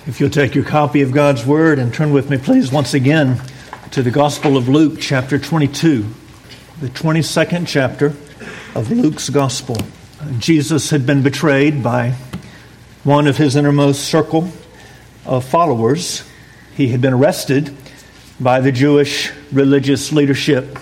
If you'll take your copy of God's Word and turn with me, please, once again to the Gospel of Luke, chapter 22, the 22nd chapter of Luke's Gospel. Jesus had been betrayed by one of his innermost circle of followers. He had been arrested by the Jewish religious leadership.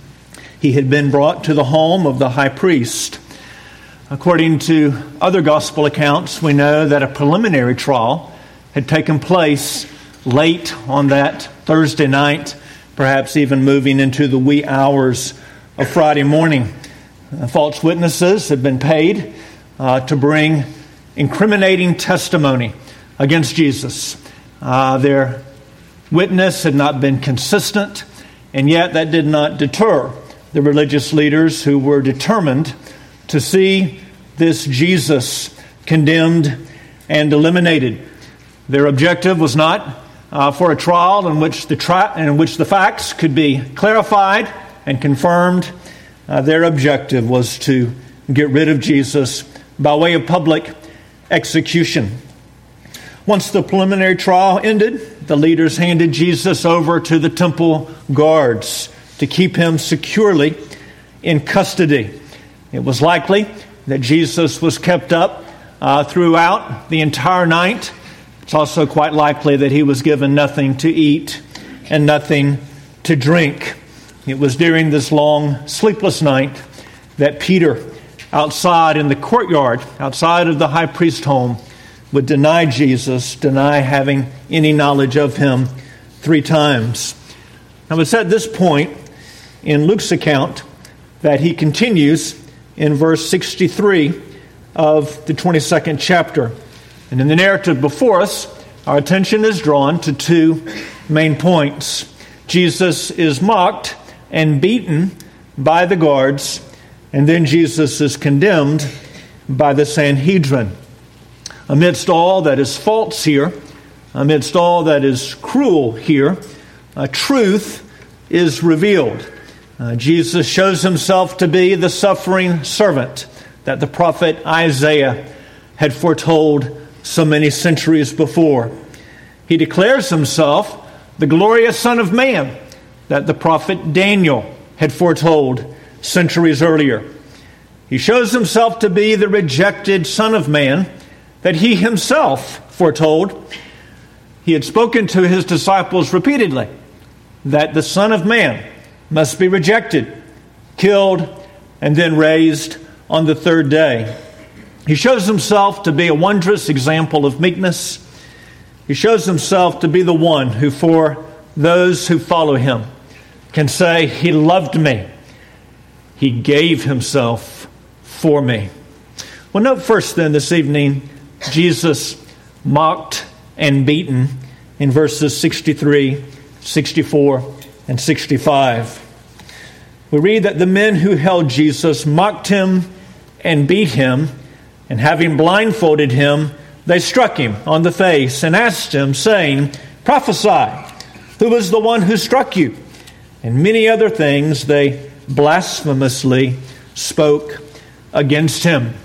He had been brought to the home of the high priest. According to other gospel accounts, we know that a preliminary trial had taken place late on that Thursday night, perhaps even moving into the wee hours of Friday morning. False witnesses had been paid to bring incriminating testimony against Jesus. Their witness had not been consistent, and yet that did not deter the religious leaders who were determined to see this Jesus condemned and eliminated. Their objective was not for a trial in which the facts could be clarified and confirmed. Their objective was to get rid of Jesus by way of public execution. Once the preliminary trial ended, the leaders handed Jesus over to the temple guards to keep him securely in custody. It was likely that Jesus was kept up throughout the entire night. It's also quite likely that he was given nothing to eat and nothing to drink. It was during this long, sleepless night that Peter, outside in the courtyard, outside of the high priest's home, would deny Jesus, deny having any knowledge of him 3 times. Now, it's at this point in Luke's account that he continues in verse 63 of the 22nd chapter. And in the narrative before us, our attention is drawn to 2 main points. Jesus is mocked and beaten by the guards, and then Jesus is condemned by the Sanhedrin. Amidst all that is false here, amidst all that is cruel here, truth is revealed. Jesus shows himself to be the suffering servant that the prophet Isaiah had foretold so many centuries before. He declares himself the glorious Son of Man that the prophet Daniel had foretold centuries earlier. He shows himself to be the rejected Son of Man that he himself foretold. He had spoken to his disciples repeatedly that the Son of Man must be rejected, killed, and then raised on the 3rd day. He shows himself to be a wondrous example of meekness. He shows himself to be the one who, for those who follow him, can say, "He loved me. He gave himself for me." Well, note first then this evening, Jesus mocked and beaten in verses 63, 64, and 65. We read that the men who held Jesus mocked him and beat him, and having blindfolded him, they struck him on the face and asked him, saying, "Prophesy, who is the one who struck you?" And many other things they blasphemously spoke against him.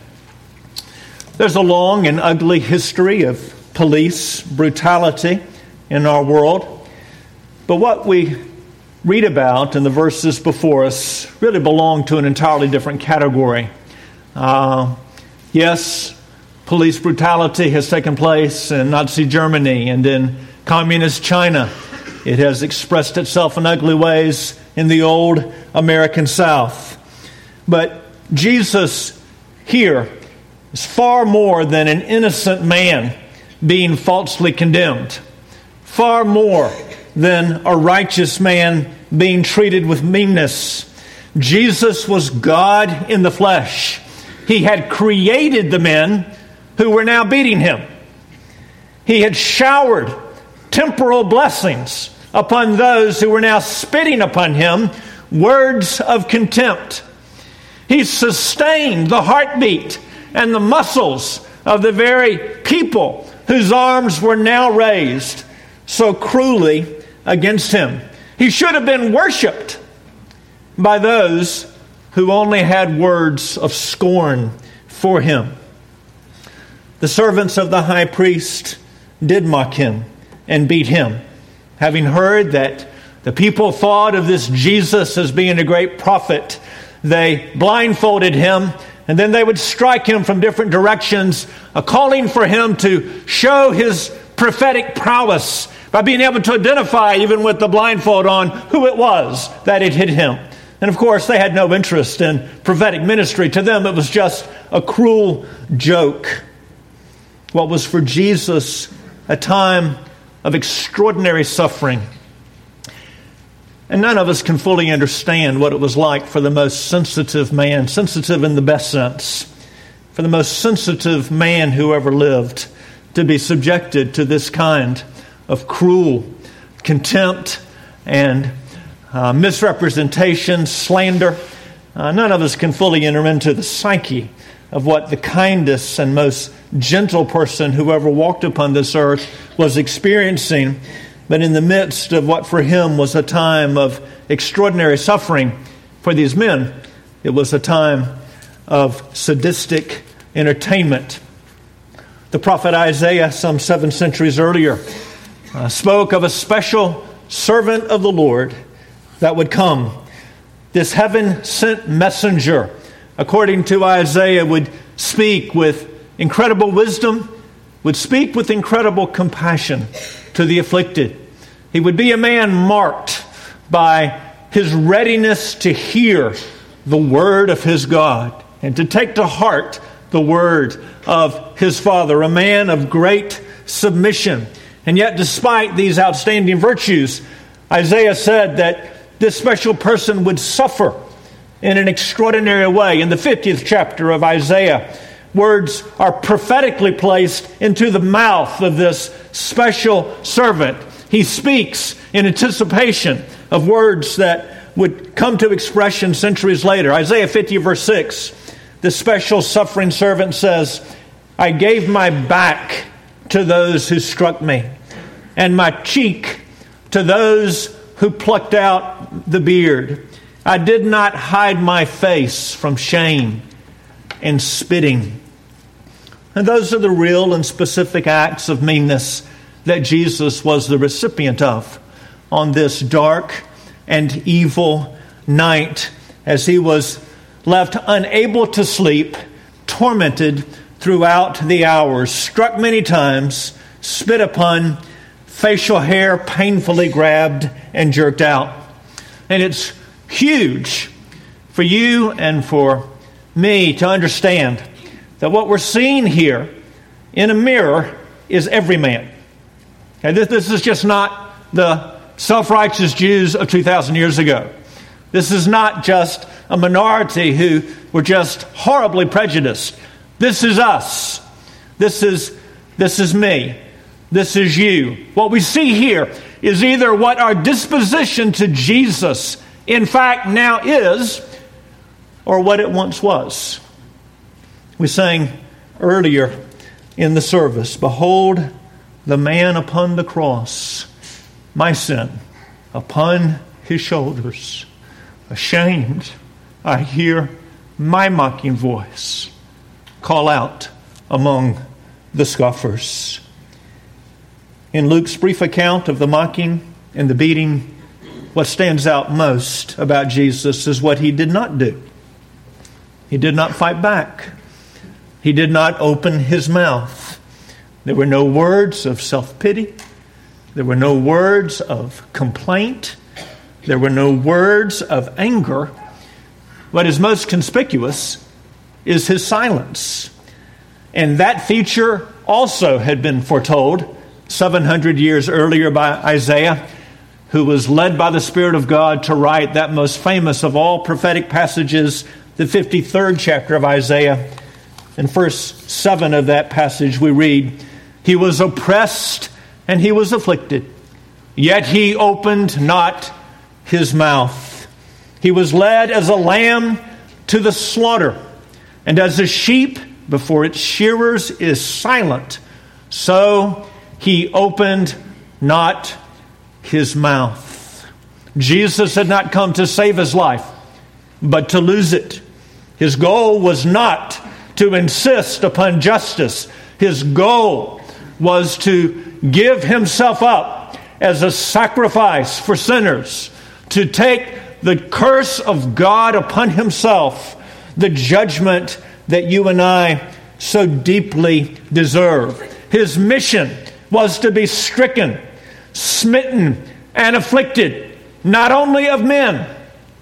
There's a long and ugly history of police brutality in our world. But what we read about in the verses before us really belong to an entirely different category. Yes, police brutality has taken place in Nazi Germany and in communist China. It has expressed itself in ugly ways in the old American South. But Jesus here is far more than an innocent man being falsely condemned. Far more than a righteous man being treated with meanness. Jesus was God in the flesh. He had created the men who were now beating him. He had showered temporal blessings upon those who were now spitting upon him words of contempt. He sustained the heartbeat and the muscles of the very people whose arms were now raised so cruelly against him. He should have been worshipped by those who only had words of scorn for him. The servants of the high priest did mock him and beat him. Having heard that the people thought of this Jesus as being a great prophet, they blindfolded him, and then they would strike him from different directions, calling for him to show his prophetic prowess by being able to identify, even with the blindfold on, who it was that had hit him. And of course, they had no interest in prophetic ministry. To them, it was just a cruel joke. What was for Jesus a time of extraordinary suffering. And none of us can fully understand what it was like for the most sensitive man, sensitive in the best sense, for the most sensitive man who ever lived, to be subjected to this kind of cruel contempt and misrepresentation, slander. None of us can fully enter into the psyche of what the kindest and most gentle person who ever walked upon this earth was experiencing. But in the midst of what for him was a time of extraordinary suffering for these men, it was a time of sadistic entertainment. The prophet Isaiah, some 7 centuries earlier, spoke of a special servant of the Lord that would come. This heaven-sent messenger, according to Isaiah, would speak with incredible wisdom, would speak with incredible compassion to the afflicted. He would be a man marked by his readiness to hear the word of his God and to take to heart the word of his Father, a man of great submission. And yet, despite these outstanding virtues, Isaiah said that this special person would suffer in an extraordinary way. In the 50th chapter of Isaiah, words are prophetically placed into the mouth of this special servant. He speaks in anticipation of words that would come to expression centuries later. Isaiah 50 verse 6, the special suffering servant says, I gave my back to those who struck me, and my cheek to those who plucked out the beard. I did not hide my face from shame and spitting. And those are the real and specific acts of meanness that Jesus was the recipient of on this dark and evil night as he was left unable to sleep, tormented throughout the hours, struck many times, spit upon, facial hair painfully grabbed and jerked out. And it's huge for you and for me to understand that what we're seeing here in a mirror is every man. And this is just not the self-righteous Jews of 2,000 years ago. This is not just a minority who were just horribly prejudiced. This is us. This is me. This is you. What we see here is either what our disposition to Jesus in fact now is, or what it once was. We sang earlier in the service, behold the man upon the cross, my sin upon his shoulders. Ashamed, I hear my mocking voice call out among the scoffers. In Luke's brief account of the mocking and the beating, what stands out most about Jesus is what he did not do. He did not fight back. He did not open his mouth. There were no words of self-pity. There were no words of complaint. There were no words of anger. What is most conspicuous is his silence. And that feature also had been foretold 700 years earlier by Isaiah, who was led by the Spirit of God to write that most famous of all prophetic passages, the 53rd chapter of Isaiah. In verse 7 of that passage we read, he was oppressed and he was afflicted, yet he opened not his mouth. He was led as a lamb to the slaughter, and as a sheep before its shearers is silent, so he opened not his mouth. Jesus had not come to save his life, but to lose it. His goal was not to insist upon justice. His goal was to give himself up as a sacrifice for sinners, to take the curse of God upon himself, the judgment that you and I so deeply deserve. His mission was to be stricken, smitten, and afflicted, not only of men,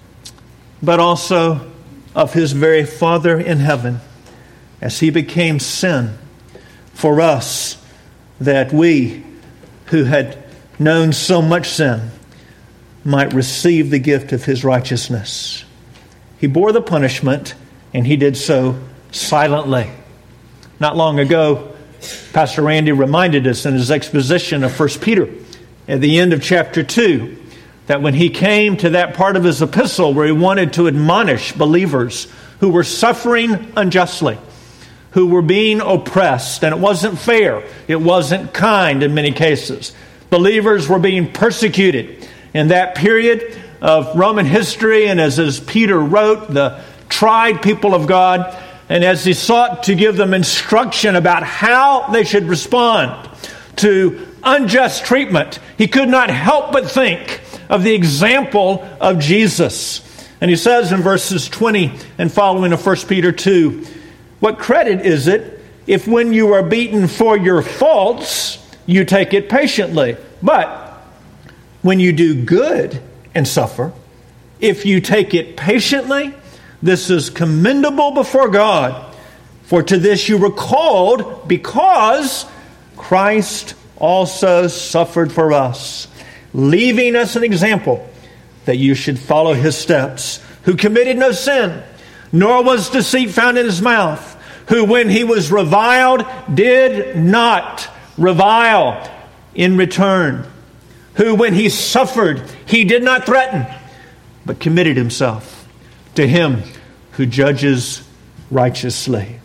but also of his very Father in heaven, as he became sin for us, that we who had known so much sin might receive the gift of his righteousness. He bore the punishment, and he did so silently. Not long ago, Pastor Randy reminded us in his exposition of 1 Peter at the end of chapter 2 that when he came to that part of his epistle where he wanted to admonish believers who were suffering unjustly, who were being oppressed, and it wasn't fair, it wasn't kind in many cases. Believers were being persecuted in that period of Roman history, and as Peter wrote, the tried people of God, and as he sought to give them instruction about how they should respond to unjust treatment, he could not help but think of the example of Jesus. And he says in verses 20 and following of 1 Peter 2, "What credit is it if when you are beaten for your faults, you take it patiently? But when you do good and suffer, if you take it patiently, this is commendable before God. For to this you were called, because Christ also suffered for us, leaving us an example that you should follow his steps, who committed no sin, nor was deceit found in his mouth, who when he was reviled did not revile in return, who when he suffered he did not threaten, but committed himself to him who judges righteously."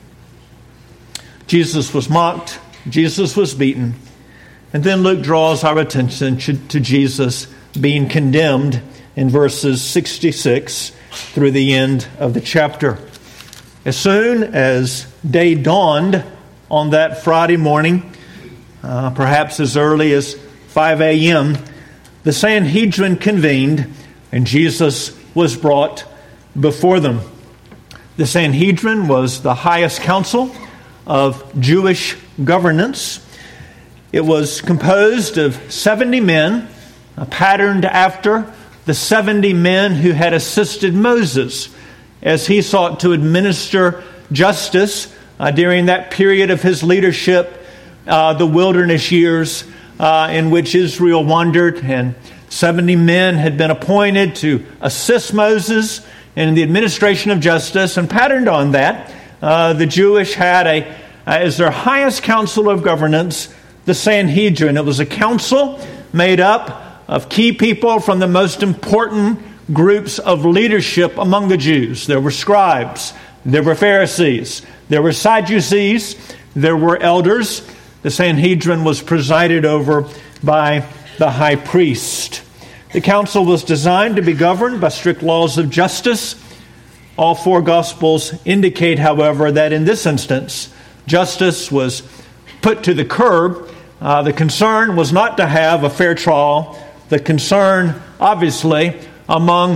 Jesus was mocked, Jesus was beaten, and then Luke draws our attention to Jesus being condemned in verses 66 through the end of the chapter. As soon as day dawned on that Friday morning, perhaps as early as 5 a.m., the Sanhedrin convened and Jesus was brought before them. The Sanhedrin was the highest council of Jewish governance. It was composed of 70 men, patterned after the 70 men who had assisted Moses as he sought to administer justice during that period of his leadership, the wilderness years in which Israel wandered. And 70 men had been appointed to assist Moses in the administration of justice. And patterned on that, the Jewish had as their highest council of governance, the Sanhedrin. It was a council made up of key people from the most important groups of leadership among the Jews. There were scribes, there were Pharisees, there were Sadducees, there were elders. The Sanhedrin was presided over by the high priest. The council was designed to be governed by strict laws of justice. All four Gospels indicate, however, that in this instance, justice was put to the curb. The concern was not to have a fair trial. The concern, obviously, among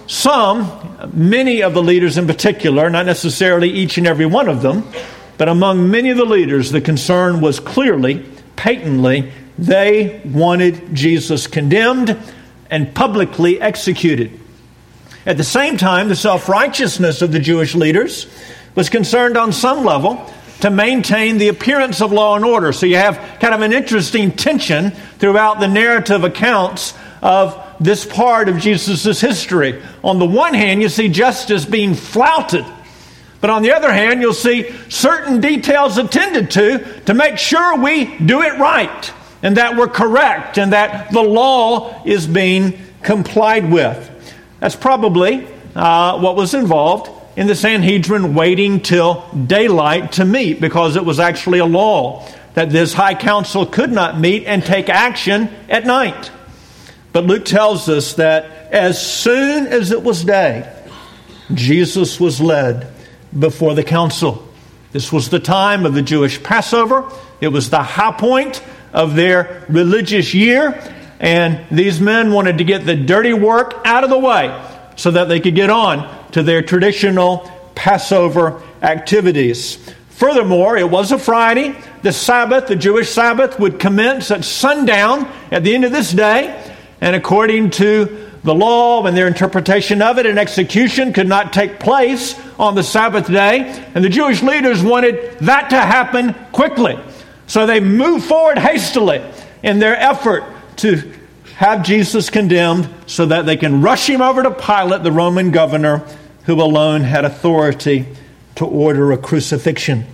many of the leaders in particular, not necessarily each and every one of them, but among many of the leaders, the concern was clearly, patently, they wanted Jesus condemned and publicly executed. At the same time, the self-righteousness of the Jewish leaders was concerned on some level to maintain the appearance of law and order. So you have kind of an interesting tension throughout the narrative accounts of this part of Jesus' history. On the one hand, you see justice being flouted. But on the other hand, you'll see certain details attended to make sure we do it right, and that we're correct, and that the law is being complied with. That's probably what was involved in the Sanhedrin waiting till daylight to meet, because it was actually a law that this high council could not meet and take action at night. But Luke tells us that as soon as it was day, Jesus was led before the council. This was the time of the Jewish Passover. It was the high point of their religious year, and these men wanted to get the dirty work out of the way so that they could get on to their traditional Passover activities. Furthermore, it was a Friday. The Sabbath, the Jewish Sabbath, would commence at sundown at the end of this day. And according to the law and their interpretation of it, an execution could not take place on the Sabbath day. And the Jewish leaders wanted that to happen quickly. So they moved forward hastily in their effort to have Jesus condemned so that they can rush him over to Pilate, the Roman governor, who alone had authority to order a crucifixion.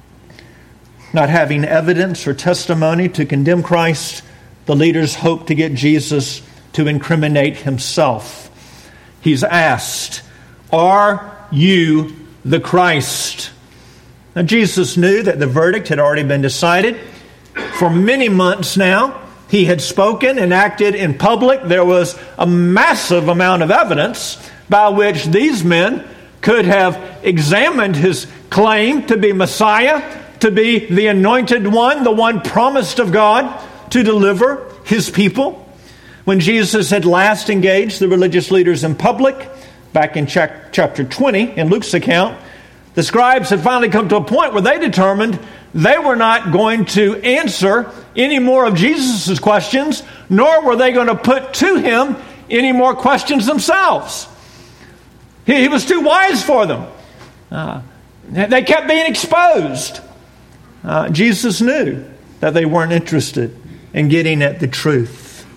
Not having evidence or testimony to condemn Christ, the leaders hoped to get Jesus to incriminate himself. He's asked, "Are you the Christ?" Now, Jesus knew that the verdict had already been decided. For many months now, he had spoken and acted in public. There was a massive amount of evidence by which these men could have examined his claim to be Messiah, to be the anointed one, the one promised of God to deliver his people. When Jesus had last engaged the religious leaders in public, back in chapter 20 in Luke's account, the scribes had finally come to a point where they determined they were not going to answer any more of Jesus' questions, nor were they going to put to him any more questions themselves. He was too wise for them. They kept being exposed. Jesus knew that they weren't interested in getting at the truth.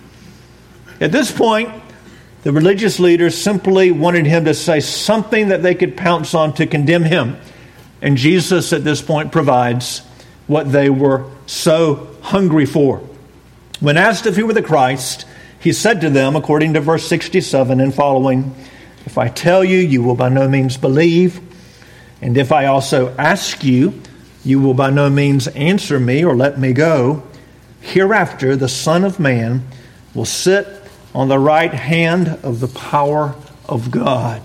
At this point, the religious leaders simply wanted him to say something that they could pounce on to condemn him. And Jesus at this point provides what they were so hungry for. When asked if he were the Christ, he said to them, according to verse 67 and following, "If I tell you, you will by no means believe. And if I also ask you, you will by no means answer me or let me go. Hereafter the Son of Man will sit on the right hand of the power of God."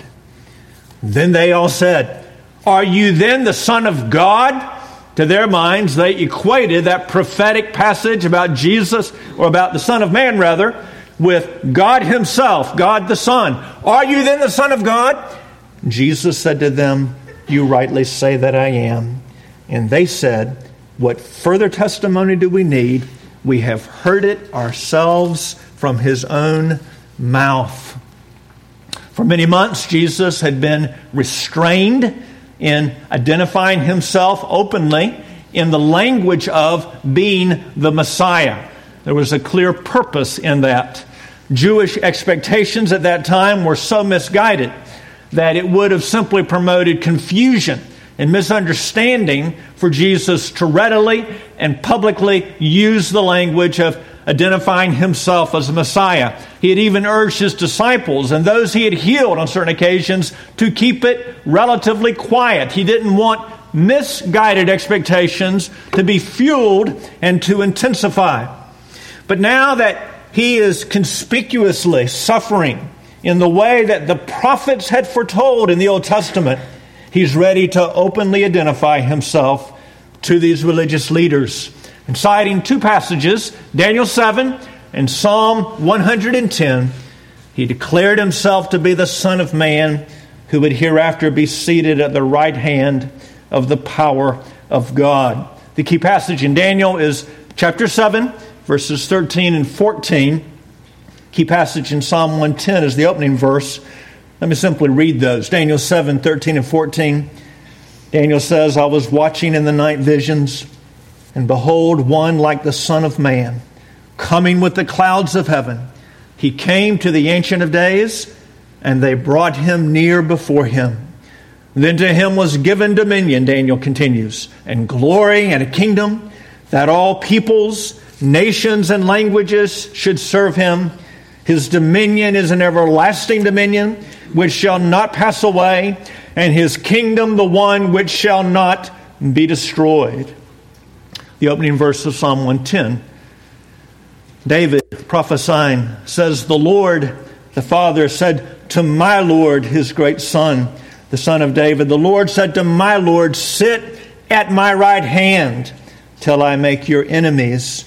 Then they all said, "Are you then the Son of God?" To their minds, they equated that prophetic passage about Jesus, or about the Son of Man rather, with God himself, God the Son. "Are you then the Son of God?" Jesus said to them, "You rightly say that I am." And they said, "What further testimony do we need? We have heard it ourselves from his own mouth." For many months, Jesus had been restrained in identifying himself openly in the language of being the Messiah. There was a clear purpose in that. Jewish expectations at that time were so misguided that it would have simply promoted confusion and misunderstanding for Jesus to readily and publicly use the language of identifying himself as a Messiah. He had even urged his disciples and those he had healed on certain occasions to keep it relatively quiet. He didn't want misguided expectations to be fueled and to intensify. But now that he is conspicuously suffering in the way that the prophets had foretold in the Old Testament, he's ready to openly identify himself to these religious leaders. And citing two passages, Daniel 7 and Psalm 110, he declared himself to be the Son of Man who would hereafter be seated at the right hand of the power of God. The key passage in Daniel is chapter 7, verses 13 and 14. Key passage in Psalm 110 is the opening verse. Let me simply read those. Daniel 7, 13 and 14. Daniel says, "I was watching in the night visions, and behold, one like the Son of Man, coming with the clouds of heaven. He came to the Ancient of Days, and they brought him near before him. Then to him was given dominion," Daniel continues, "and glory and a kingdom, that all peoples, nations, and languages should serve him. His dominion is an everlasting dominion, which shall not pass away, and his kingdom the one which shall not be destroyed." The opening verse of Psalm 110. David, prophesying, says, "The Lord, the Father, said to my Lord, his great Son, the Son of David, the Lord said to my Lord, sit at my right hand till I make your enemies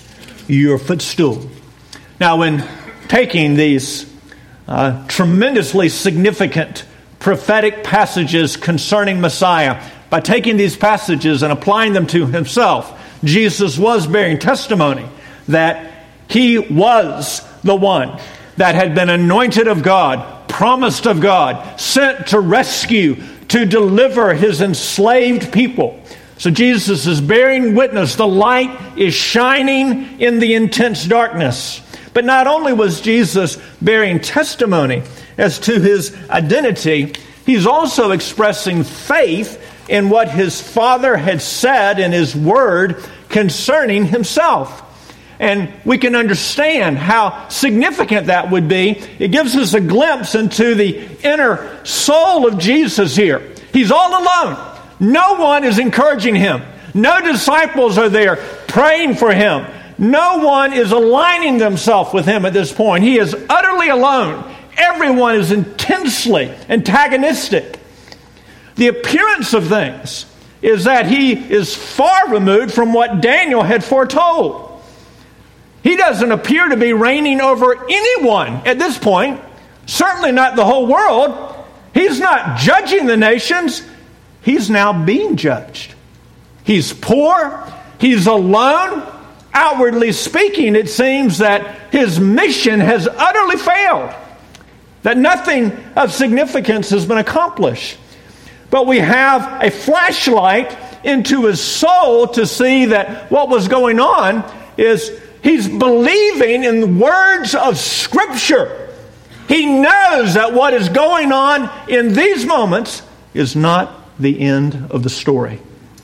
your footstool. Now, when taking these tremendously significant prophetic passages concerning Messiah, by taking these passages and applying them to himself, Jesus was bearing testimony that he was the one that had been anointed of God, promised of God, sent to rescue, to deliver his enslaved people. So Jesus is bearing witness. The light is shining in the intense darkness. But not only was Jesus bearing testimony as to his identity, he's also expressing faith in what his Father had said in his word concerning himself. And we can understand how significant that would be. It gives us a glimpse into the inner soul of Jesus here. He's all alone. No one is encouraging him. No disciples are there praying for him. No one is aligning themselves with him at this point. He is utterly alone. Everyone is intensely antagonistic. The appearance of things is that he is far removed from what Daniel had foretold. He doesn't appear to be reigning over anyone at this point, certainly not the whole world. He's not judging the nations. He's now being judged. He's poor. He's alone. Outwardly speaking, it seems that his mission has utterly failed, that nothing of significance has been accomplished. But we have a flashlight into his soul to see that what was going on is he's believing in the words of Scripture. He knows that what is going on in these moments is not the end of the story.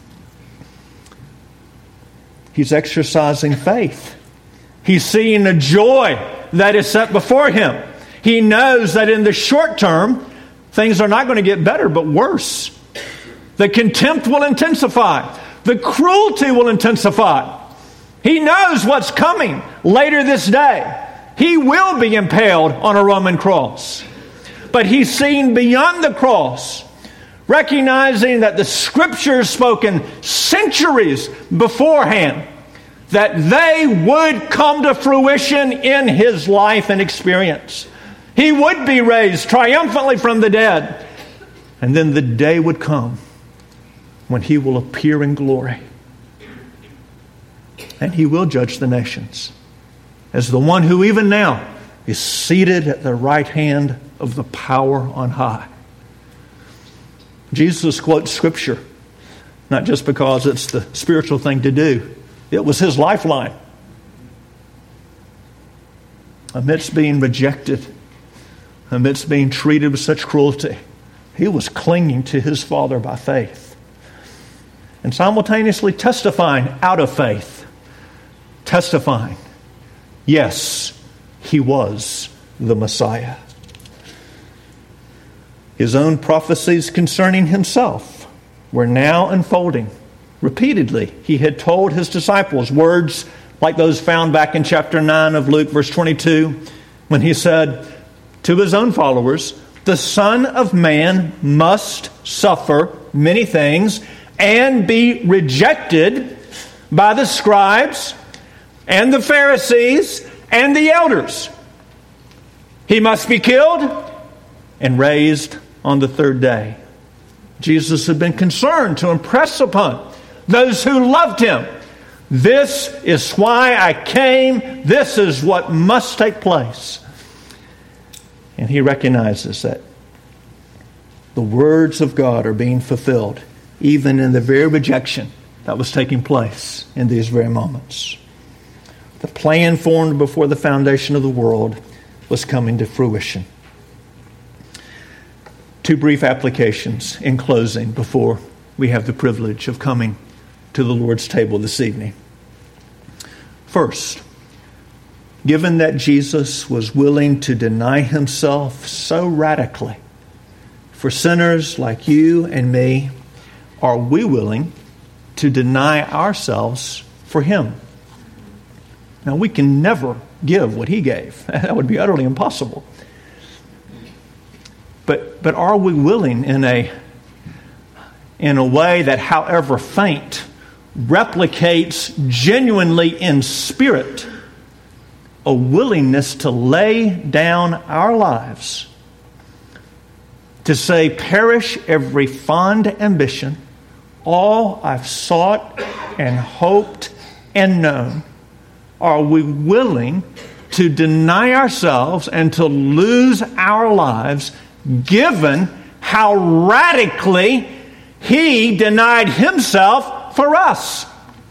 He's exercising faith. He's seeing a joy that is set before him. He knows that in the short term, things are not going to get better, but worse. The contempt will intensify. The cruelty will intensify. He knows what's coming later this day. He will be impaled on a Roman cross. But he's seen beyond the cross, recognizing that the Scriptures spoken centuries beforehand, that they would come to fruition in his life and experience. He would be raised triumphantly from the dead. And then the day would come when he will appear in glory. And he will judge the nations as the one who even now is seated at the right hand of the power on high. Jesus quotes Scripture, not just because it's the spiritual thing to do. It was his lifeline. Amidst being rejected, amidst being treated with such cruelty, he was clinging to his Father by faith. And simultaneously testifying out of faith. Testifying, yes, he was the Messiah. His own prophecies concerning himself were now unfolding. Repeatedly, he had told his disciples words like those found back in chapter 9 of Luke, verse 22, when he said to his own followers, "The Son of Man must suffer many things and be rejected by the scribes and the Pharisees and the elders. He must be killed and raised on the third day." Jesus had been concerned to impress upon those who loved him, this is why I came, this is what must take place. And he recognizes that the words of God are being fulfilled, even in the very rejection that was taking place in these very moments. The plan formed before the foundation of the world was coming to fruition. Two brief applications in closing before we have the privilege of coming to the Lord's table this evening. First, given that Jesus was willing to deny himself so radically for sinners like you and me, are we willing to deny ourselves for him? Now, we can never give what he gave. That would be utterly impossible. But are we willing in a way that, however faint, replicates genuinely in spirit a willingness to lay down our lives, to say, perish every fond ambition, all I've sought and hoped and known. Are we willing to deny ourselves and to lose our lives, given how radically He denied Himself for us?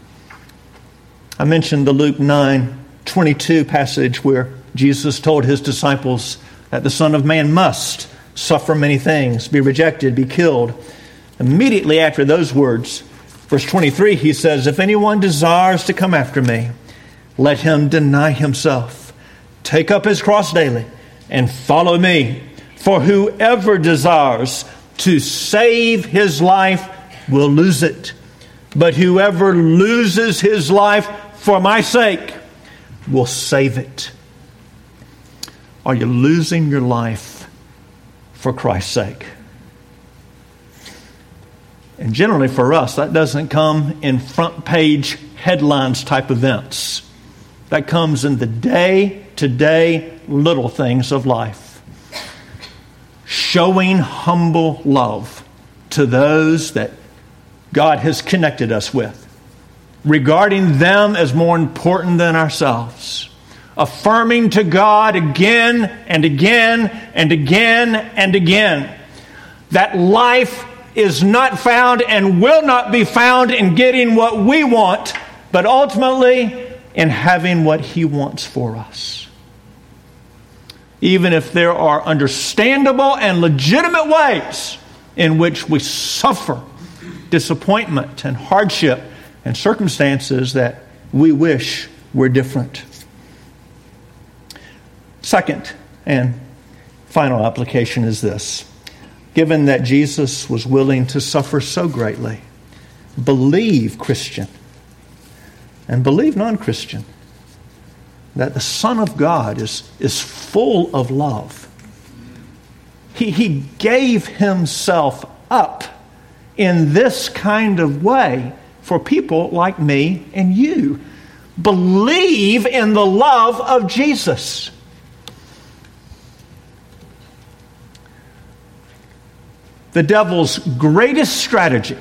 I mentioned the Luke 9:22 passage where Jesus told His disciples that the Son of Man must suffer many things, be rejected, be killed. Immediately after those words, verse 23, He says, if anyone desires to come after me, let him deny himself, take up his cross daily, and follow me. For whoever desires to save his life will lose it. But whoever loses his life for my sake will save it. Are you losing your life for Christ's sake? And generally for us, that doesn't come in front page headlines type events. That comes in the day-to-day little things of life. Showing humble love to those that God has connected us with. Regarding them as more important than ourselves. Affirming to God again and again and again and again that life is not found and will not be found in getting what we want, but ultimately in having what He wants for us. Even if there are understandable and legitimate ways in which we suffer disappointment and hardship and circumstances that we wish were different. Second and final application is this. Given that Jesus was willing to suffer so greatly, believe, Christian, and believe, non-Christian, that the Son of God is full of love. He gave Himself up in this kind of way for people like me and you. Believe in the love of Jesus. The devil's greatest strategy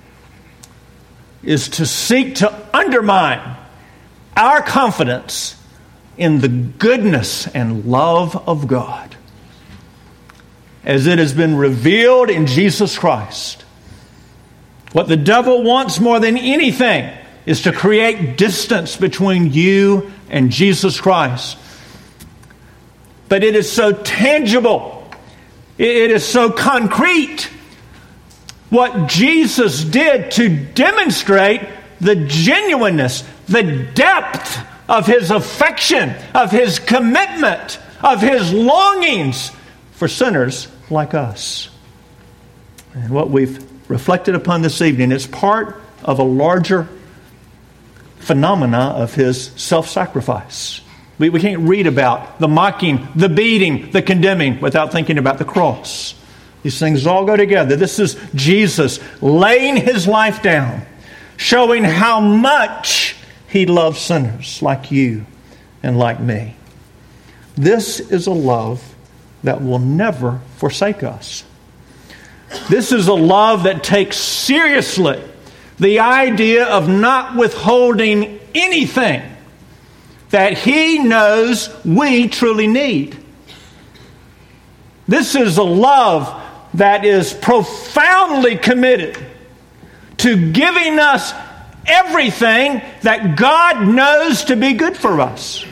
is to seek to undermine our confidence in the goodness and love of God as it has been revealed in Jesus Christ. What the devil wants more than anything is to create distance between you and Jesus Christ. But it is so tangible. It is so concrete. What Jesus did to demonstrate the genuineness, the depth of His affection, of His commitment, of His longings for sinners like us. And what we've reflected upon this evening is part of a larger phenomena of His self-sacrifice. We can't read about the mocking, the beating, the condemning without thinking about the cross. These things all go together. This is Jesus laying His life down, showing how much He loves sinners like you and like me. This is a love that will never forsake us. This is a love that takes seriously the idea of not withholding anything that He knows we truly need. This is a love that is profoundly committed to giving us everything that God knows to be good for us.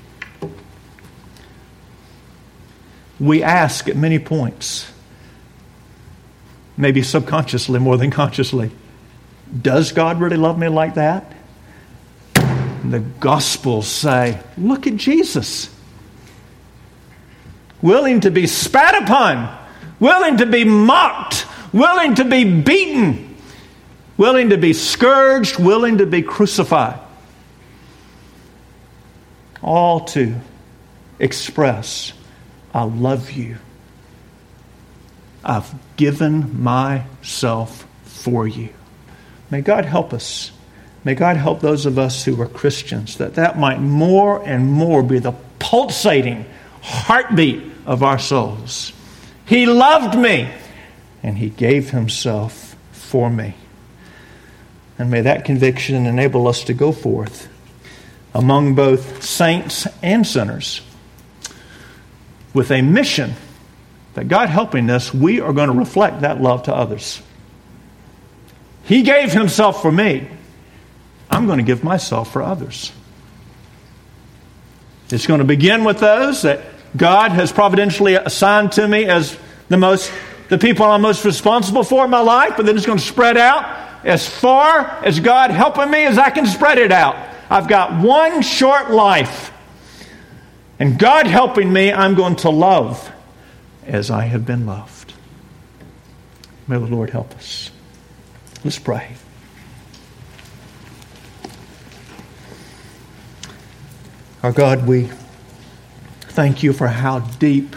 We ask at many points, maybe subconsciously more than consciously, does God really love me like that? And the Gospels say, look at Jesus. Willing to be spat upon, willing to be mocked, willing to be beaten, willing to be scourged, willing to be crucified. All to express, I love you. I've given myself for you. May God help us May God help those of us who are Christians, that might more and more be the pulsating heartbeat of our souls. He loved me, and He gave Himself for me. And may that conviction enable us to go forth among both saints and sinners with a mission that, God helping us, we are going to reflect that love to others. He gave Himself for me. I'm going to give myself for others. It's going to begin with those that God has providentially assigned to me as the people I'm most responsible for in my life, but then it's going to spread out as far as God helping me as I can spread it out. I've got one short life, and God helping me, I'm going to love as I have been loved. May the Lord help us. Let's pray. Our God, we thank You for how deep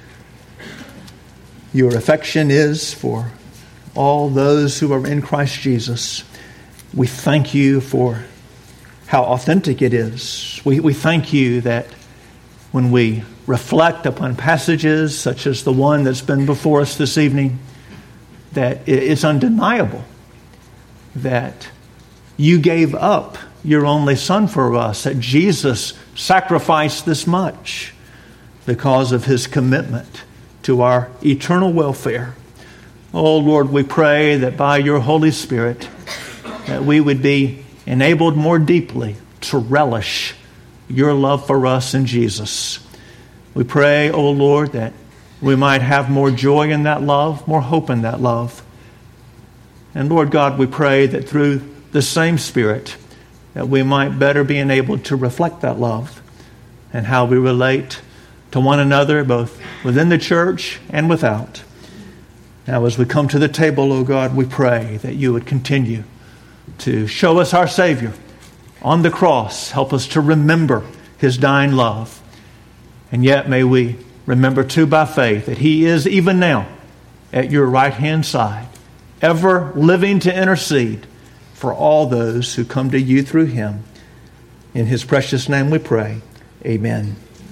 Your affection is for all those who are in Christ Jesus. We thank You for how authentic it is. We thank You that when we reflect upon passages such as the one that's been before us this evening, that it's undeniable that You gave up Your only Son for us, that Jesus sacrificed this much because of His commitment to our eternal welfare. Oh Lord, we pray that by Your Holy Spirit that we would be enabled more deeply to relish Your love for us in Jesus. We pray, oh Lord, that we might have more joy in that love, more hope in that love. And Lord God, we pray that through the same Spirit that we might better be enabled to reflect that love and how we relate to one another, both within the church and without. Now, as we come to the table, oh God, we pray that You would continue to show us our Savior on the cross. Help us to remember His dying love. And yet may we remember too by faith that He is even now at Your right-hand side, ever living to intercede for all those who come to You through Him. In His precious name we pray. Amen.